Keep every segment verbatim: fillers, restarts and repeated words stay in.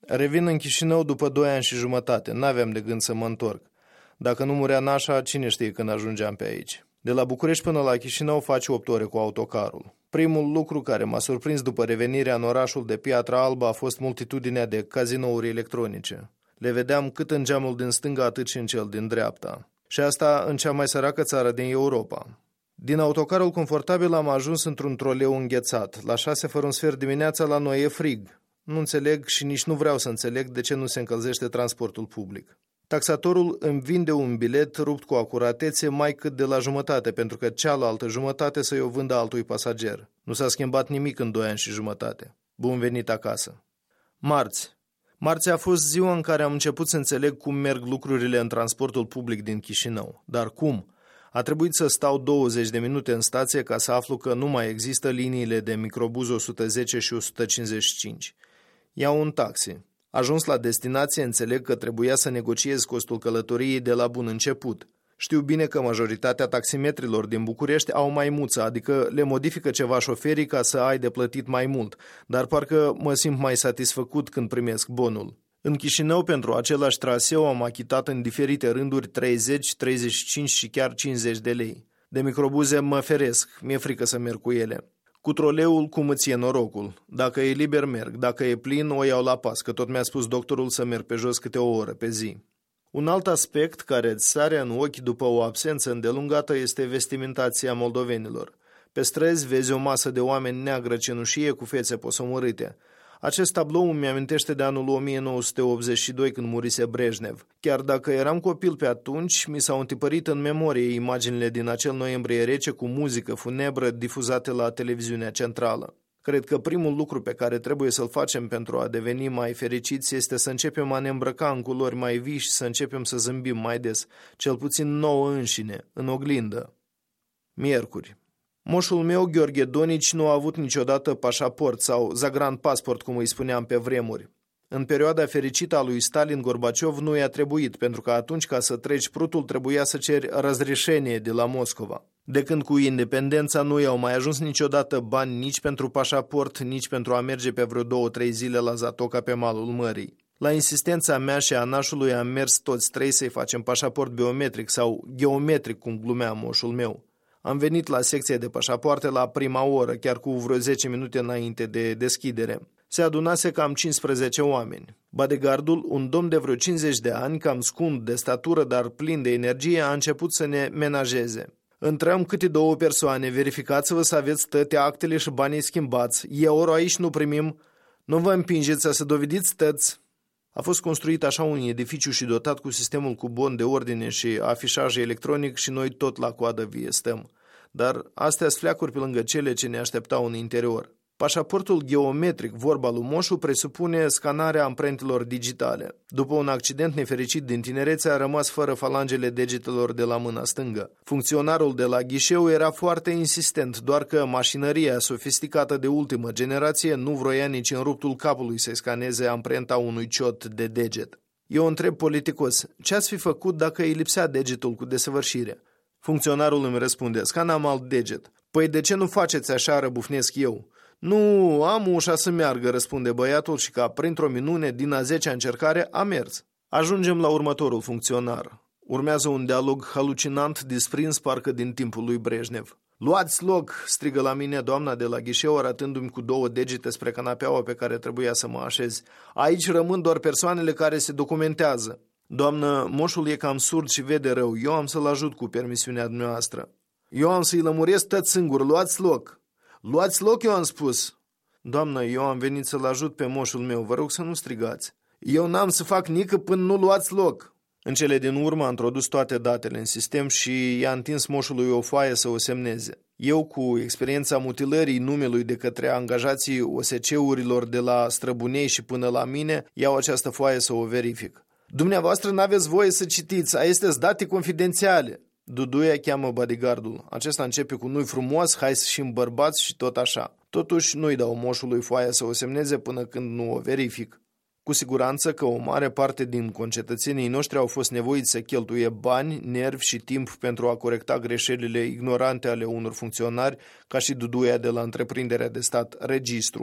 Revin în Chișinău după doi ani și jumătate. N-aveam de gând să mă întorc. Dacă nu murea nașa, cine știe când ajungeam pe aici. De la București până la Chișinău faci opt ore cu autocarul. Primul lucru care m-a surprins după revenirea în orașul de Piatra Albă a fost multitudinea de cazinouri electronice. Le vedeam cât în geamul din stânga, atât și în cel din dreapta. Și asta în cea mai săracă țară din Europa. Din autocarul confortabil am ajuns într-un troleu înghețat. La șase fără un sfert dimineața la noi e frig. Nu înțeleg și nici nu vreau să înțeleg de ce nu se încălzește transportul public. Taxatorul îmi vinde un bilet rupt cu acuratețe mai cât de la jumătate, pentru că cealaltă jumătate să-i o vândă altui pasager. Nu s-a schimbat nimic în doi ani și jumătate. Bun venit acasă. Marți. Marți a fost ziua în care am început să înțeleg cum merg lucrurile în transportul public din Chișinău. Dar cum? A trebuit să stau douăzeci de minute în stație ca să aflu că nu mai există liniile de microbuz o sută zece și o sută cincizeci și cinci. Iau un taxi. Ajuns la destinație, înțeleg că trebuia să negociez costul călătoriei de la bun început. Știu bine că majoritatea taximetrilor din București au maimuță, adică le modifică ceva șoferii ca să ai de plătit mai mult, dar parcă mă simt mai satisfăcut când primesc bonul. În Chișinău, pentru același traseu, am achitat în diferite rânduri treizeci, treizeci și cinci și chiar cincizeci de lei. De microbuze mă feresc, mi-e frică să merg cu ele. Cu troleul, cum îți e norocul. Dacă e liber, merg. Dacă e plin, o iau la pas, că tot mi-a spus doctorul să merg pe jos câte o oră pe zi. Un alt aspect care îți sare în ochi după o absență îndelungată este vestimentația moldovenilor. Pe străzi vezi o masă de oameni neagră cenușie cu fețe posomorâte. Acest tablou îmi amintește de anul o mie nouă sute optzeci și doi, când murise Brejnev. Chiar dacă eram copil pe atunci, mi s-au întipărit în memorie imaginile din acel noiembrie rece cu muzică funebră difuzate la televiziunea centrală. Cred că primul lucru pe care trebuie să-l facem pentru a deveni mai fericiți este să începem a ne îmbrăca în culori mai vii și să începem să zâmbim mai des, cel puțin nouă înșine, în oglindă. Miercuri. Moșul meu, Gheorghe Donici, nu a avut niciodată pașaport sau Zagran Passport, cum îi spuneam pe vremuri. În perioada fericită a lui Stalin, Gorbaciov nu i-a trebuit, pentru că atunci, ca să treci prutul, trebuia să ceri răzreșenie de la Moscova. De când cu independența nu i-au mai ajuns niciodată bani nici pentru pașaport, nici pentru a merge pe vreo două-trei zile la Zatoca pe malul mării. La insistența mea și a nașului am mers toți trei să-i facem pașaport biometric sau geometric, cum glumea moșul meu. Am venit la secția de pașapoarte la prima oră, chiar cu vreo zece minute înainte de deschidere. Se adunase cam cincisprezece oameni. Badegardul, un domn de vreo cincizeci de ani, cam scund de statură, dar plin de energie, a început să ne menajeze. Intrăm câte două persoane, verificați-vă să aveți toate actele și banii schimbați. Euro aici nu primim, nu vă împingeți să se dovediți tăți. A fost construit așa un edificiu și dotat cu sistemul cu bon de ordine și afișaj electronic și noi tot la coadă vie stăm. Dar astea-s fleacuri pe lângă cele ce ne așteptau în interior. Pașaportul geometric, vorba lui Moșu, presupune scanarea amprentelor digitale. După un accident nefericit din tinerețe, a rămas fără falangele degetelor de la mâna stângă. Funcționarul de la ghișeu era foarte insistent, doar că mașinăria sofisticată de ultimă generație nu vroia nici în ruptul capului să scaneze amprenta unui ciot de deget. Eu întreb politicos, ce ați fi făcut dacă îi lipsea degetul cu desăvârșire? Funcționarul îmi răspunde, scanam alt deget. Păi de ce nu faceți așa, răbufnesc eu? Nu, am ușa să meargă, răspunde băiatul și ca printr-o minune din a zecea încercare a mers. Ajungem la următorul funcționar. Urmează un dialog halucinant desprins parcă din timpul lui Brejnev. Luați loc, strigă la mine doamna de la ghișeu, arătându-mi cu două degete spre canapeaua pe care trebuia să mă așez. Aici rămân doar persoanele care se documentează. Doamnă, moșul e cam surd și vede rău, eu am să-l ajut cu permisiunea dumneavoastră. Eu am să-i lămuresc tot singur, luați loc. Luați loc, eu am spus. Doamnă, eu am venit să-l ajut pe moșul meu, vă rog să nu strigați. Eu n-am să fac nică până nu luați loc. În cele din urmă a introdus toate datele în sistem și i-a întins moșului o foaie să o semneze. Eu, cu experiența mutilării numelui de către angajații O S C-urilor de la Străbunei și până la mine, iau această foaie să o verific. Dumneavoastră n-aveți voie să citiți, a este date confidențiale. Duduia cheamă bodyguardul. Acesta începe cu nu-i frumos, hai să fim bărbați și tot așa. Totuși nu-i dau moșului foaia să o semneze până când nu o verific. Cu siguranță că o mare parte din concetățenii noștri au fost nevoiți să cheltuie bani, nervi și timp pentru a corecta greșelile ignorante ale unor funcționari, ca și Duduia de la întreprinderea de stat Registru.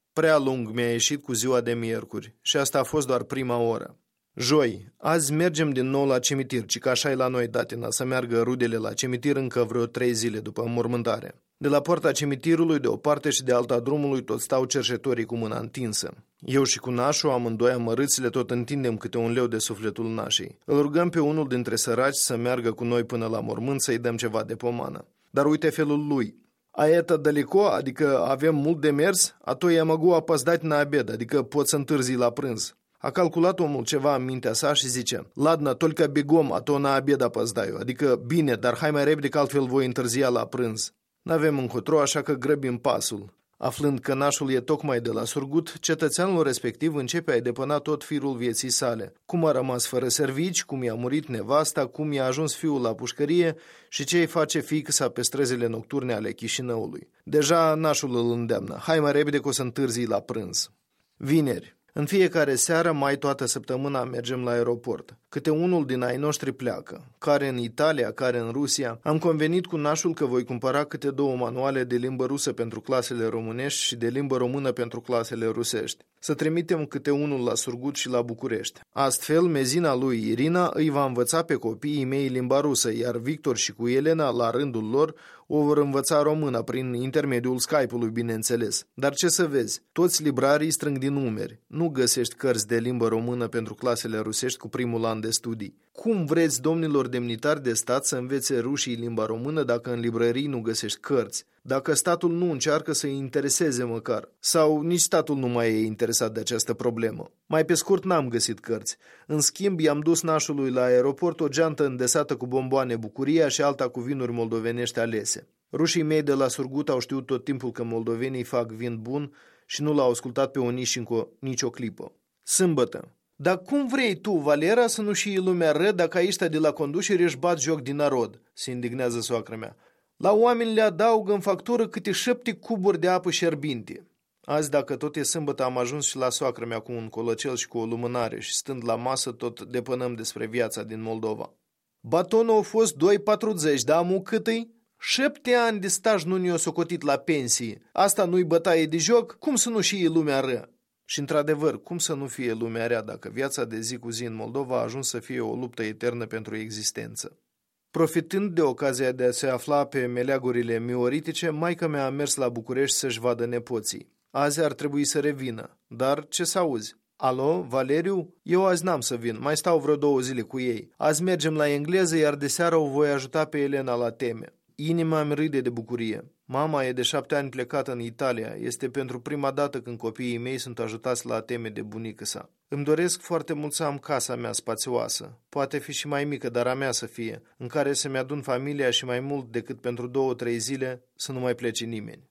Prea lung mi-a ieșit cu ziua de miercuri și asta a fost doar prima oră. Joi, azi mergem din nou la cimitir, ci că așa e la noi, datina, să meargă rudele la cimitir încă vreo trei zile după înmormântare. De la poarta cimitirului, de o parte și de alta drumului, tot stau cerșetorii cu mâna întinsă. Eu și cu nașul, amândoi amărâțile, tot întindem câte un leu de sufletul nașei. Îl rugăm pe unul dintre săraci să meargă cu noi până la mormânt să-i dăm ceva de pomană. Dar uite felul lui. A eta daleko, adică avem mult de mers, a to я могу опоздать на обед, adică pot să întârzi la prânz. A calculat omul ceva în mintea sa și zice: Ladna, только бегом, а то на обед опоздаю, adică bine, dar hai mai repede că altfel voi întârzia la prânz. N-avem încotro, așa că grăbim pasul. Aflând că nașul e tocmai de la surgut, cetățeanul respectiv începe a-i depăna tot firul vieții sale. Cum a rămas fără servici, cum i-a murit nevasta, cum i-a ajuns fiul la pușcărie și ce îi face fiica pe străzile nocturne ale Chișinăului. Deja nașul îl îndeamnă: hai mai repede că o să întârzii la prânz. Vineri. În fiecare seară, mai toată săptămâna, mergem la aeroport. Câte unul din ai noștri pleacă, care în Italia, care în Rusia. Am convenit cu nașul că voi cumpăra câte două manuale de limbă rusă pentru clasele românești și de limbă română pentru clasele rusești. Să trimitem câte unul la Surgut și la București. Astfel, mezina lui Irina îi va învăța pe copiii mei limba rusă, iar Victor și cu Elena, la rândul lor, o vor învăța română prin intermediul Skype-ului, bineînțeles. Dar ce să vezi, toți librarii strâng din numeri. Nu găsești cărți de limbă română pentru clasele rusești cu primul an de studii. Cum vreți, domnilor demnitari de stat, să învețe rușii limba română dacă în librării nu găsești cărți? Dacă statul nu încearcă să-i intereseze măcar? Sau nici statul nu mai e interesat de această problemă? Mai pe scurt, n-am găsit cărți. În schimb, i-am dus nașului la aeroport o geantă îndesată cu bomboane Bucuria și alta cu vinuri moldovenești alese. Rușii mei de la Surgut au știut tot timpul că moldovenii fac vin bun și nu l-au ascultat pe Onișinco nici o clipă. Sâmbătă. Dar cum vrei tu, Valera, să nu știi lumea ră dacă aici de la conducere își bat joc din narod? Se indignează soacră mea. La oameni le adaugă în factură câte șapte cuburi de apă șerbinte. Azi, dacă tot e sâmbătă, am ajuns și la soacră mea cu un colăcel și cu o lumânare și stând la masă tot depănăm despre viața din Moldova. Batonul a fost doi patruzeci, da, mu cât-i? Șapte ani de staj nu ne-o socotit la pensie. Asta nu-i bătaie de joc? Cum să nu știe lumea ră? Și într-adevăr, cum să nu fie lumea rea dacă viața de zi cu zi în Moldova a ajuns să fie o luptă eternă pentru existență? Profitând de ocazia de a se afla pe meleagurile mioritice, maica mea a mers la București să-și vadă nepoții. Azi ar trebui să revină, dar ce să auzi? Alo, Valeriu? Eu azi n-am să vin, mai stau vreo două zile cu ei. Azi mergem la engleză, iar de seară o voi ajuta pe Elena la teme. Inima îmi râde de bucurie. Mama e de șapte ani plecată în Italia. Este pentru prima dată când copiii mei sunt ajutați la teme de bunică sa. Îmi doresc foarte mult să am casa mea spațioasă. Poate fi și mai mică, dar a mea să fie, în care să-mi adun familia și mai mult decât pentru două-trei zile să nu mai plece nimeni.